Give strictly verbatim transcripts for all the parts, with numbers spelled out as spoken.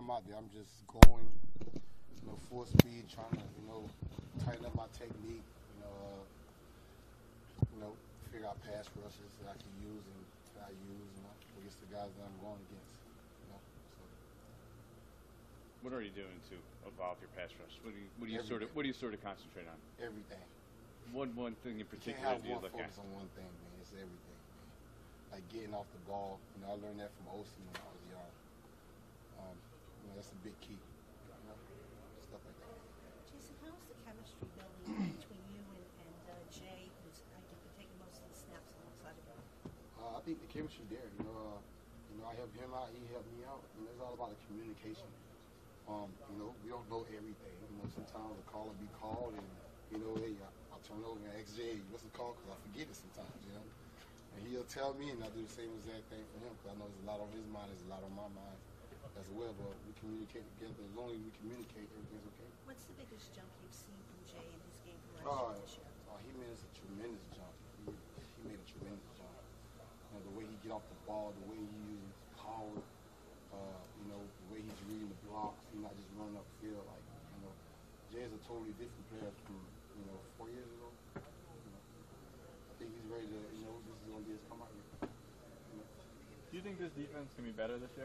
I'm out there, I'm just going, you know, full speed, trying to, you know, tighten up my technique, you know, uh, you know, figure out pass rushes that I can use and that I use, you know, against the guys that I'm going against, you know. So. What are you doing to evolve your pass rush? What do you, what do you sort of, what do you sort of concentrate on? Everything. One, one thing in You particular can't have do you one look at? focus on one thing, man. It's everything, man. Like getting off the ball. You know, I learned that from O C when I was young. Um, you know, that's a big key. You know, stuff like that. Jason, how is the chemistry building between you and, and uh, Jay, who's I think been taking most of the snaps alongside of you? Uh, I think the chemistry there. You know, uh, you know, I helped him out. He helped me out. You know, it's all about the communication. Um, you know, we don't know everything. You know, sometimes a call will be called, and you know, hey, I, I'll turn over and ask Jay, what's the call? Because I forget it sometimes. You know, and he'll tell me, and I do the same exact thing for him. Because I know there's a lot on his mind, there's a lot on my mind as well. But we communicate together. As long as we communicate, everything's okay. What's the biggest jump you've seen from Jay in his game from Uh, last year to this year? uh, he made us a tremendous jump. He, he made a tremendous jump. You know, the way he get off the ball, the way he uses power. Uh, you know, the way he's reading the blocks, he's not just running upfield. Like, you know, Jay's a totally different player from, you know, four years ago. You know, I think he's ready to, you know, this is going to be his come out year. You know. Do you think this defense can be better this year?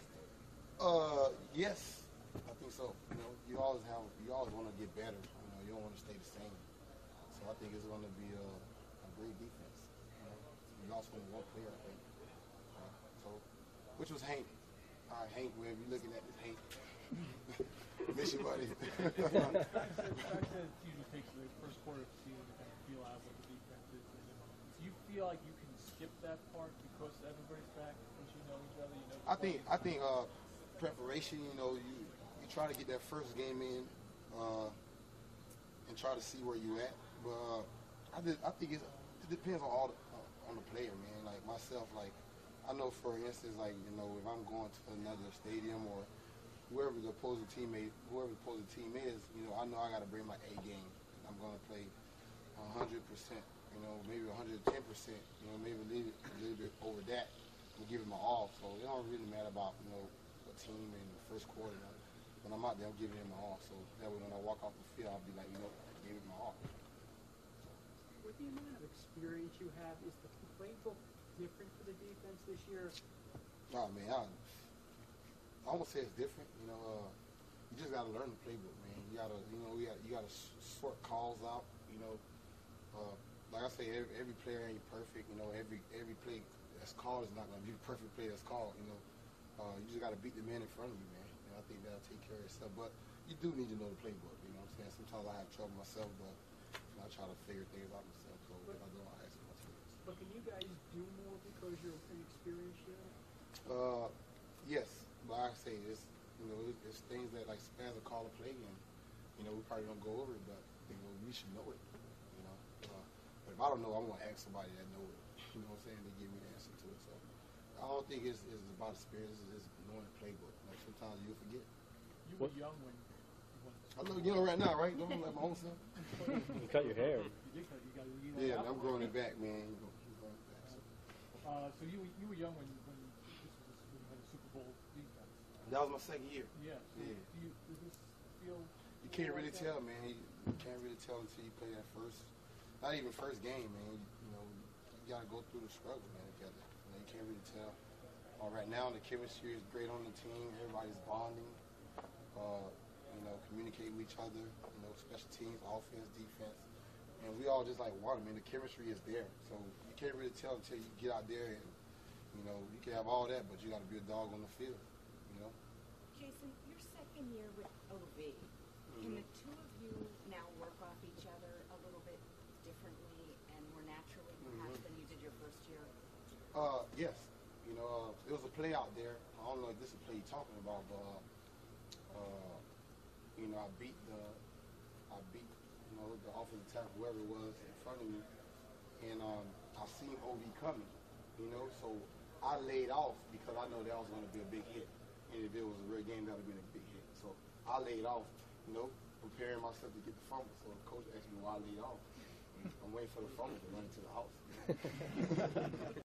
Uh, yes, I think so. You know, you always have, you always want to get better. You know, you don't want to stay the same. So I think it's going to be a, a great defense. You know, we lost only one player, I think. Uh, so, which was Hank. All right, Hank, wherever you're looking at this, Hank. Miss you, buddy. The fact that it usually takes the first quarter of the season to kind of feel out what the defense is, do you feel like you can skip that part because everybody's back, because you know each other, you know? I think I think uh, preparation. You know, you you try to get that first game in uh, and try to see where you at. But uh, I did, I think it's, it depends on all the, uh, on the player, man. Like myself, like. I know, for instance, like, you know, if I'm going to another stadium or whoever the opposing teammate, whoever the opposing team is, you know, I know I got to bring my A game. I'm going to play one hundred percent, you know, maybe one hundred ten percent, you know, maybe a little, a little bit over that and give it my all. So it don't really matter about, you know, a team in the first quarter. You know. When I'm out there, I'm giving it my all. So that way when I walk off the field, I'll be like, you know, I gave it my all. With the amount of experience you have, is the playbook different for the defense this year? Nah, man, I, I won't say it's different. You know, uh, you just got to learn the playbook, man. You got to, you know, you got you got to sort calls out. You know, uh, like I say, every, every player ain't perfect. You know, every every play that's called is not going to be the perfect play that's called. You know, uh, you just got to beat the man in front of you, man. And I think that'll take care of itself. But you do need to know the playbook. You know what I'm saying? Sometimes I have trouble myself, but you know, I try to figure things out myself. So if I don't, I ask my teammates. But can you guys do more because you're inexperienced here? Uh, yes, but like I say, it's, you know, it's, it's things that, like, fans will call a play, and, you know, we probably don't go over it, but, you know, we should know it, you know. Uh, but if I don't know, I'm going to ask somebody that know it, you know what I'm saying, they give me the answer to it. So I don't think it's, it's about experience, it's just knowing the playbook. Like, sometimes you'll forget. You were young when you went I look young right now, right? Don't look like my own son. You cut your hair. You did cut, you got to you know, Yeah, out I'm the growing way. it back, man. You know, I'm growing it back. So. Uh, so you you were young when when this was when you had a Super Bowl defense. That was my second year. Yeah. So Yeah. Do you does this feel? You can't like really that? tell, man. You, you can't really tell until you play that first, not even first game, man. You, you know, you got to go through the struggle, man, together. You know, you can't really tell. Uh, right now, the chemistry is great on the team. Everybody's bonding, uh, you know, communicating with each other, you know, special teams, offense, defense. And we all just like one. I mean, the chemistry is there. So you can't really tell until you get out there and, you know, you can have all that, but you got to be a dog on the field, you know. Jason, your second year with O V, can the two of you now work off each other a little bit differently and more naturally, perhaps, Mhm. than you did your first year? Uh, yes. You know, uh, there was a play out there. I don't know if this is a play you're talking about, but, uh, uh, you know, I beat the, I beat, you know, the offensive tackle, whoever it was, in front of me, and um, I seen O V coming, you know, so I laid off because I know that was going to be a big hit. And if it was a real game, that would have been a big hit. So I laid off, you know, preparing myself to get the fumble. So the coach asked me why I laid off. I'm waiting for the fumble to run into the house.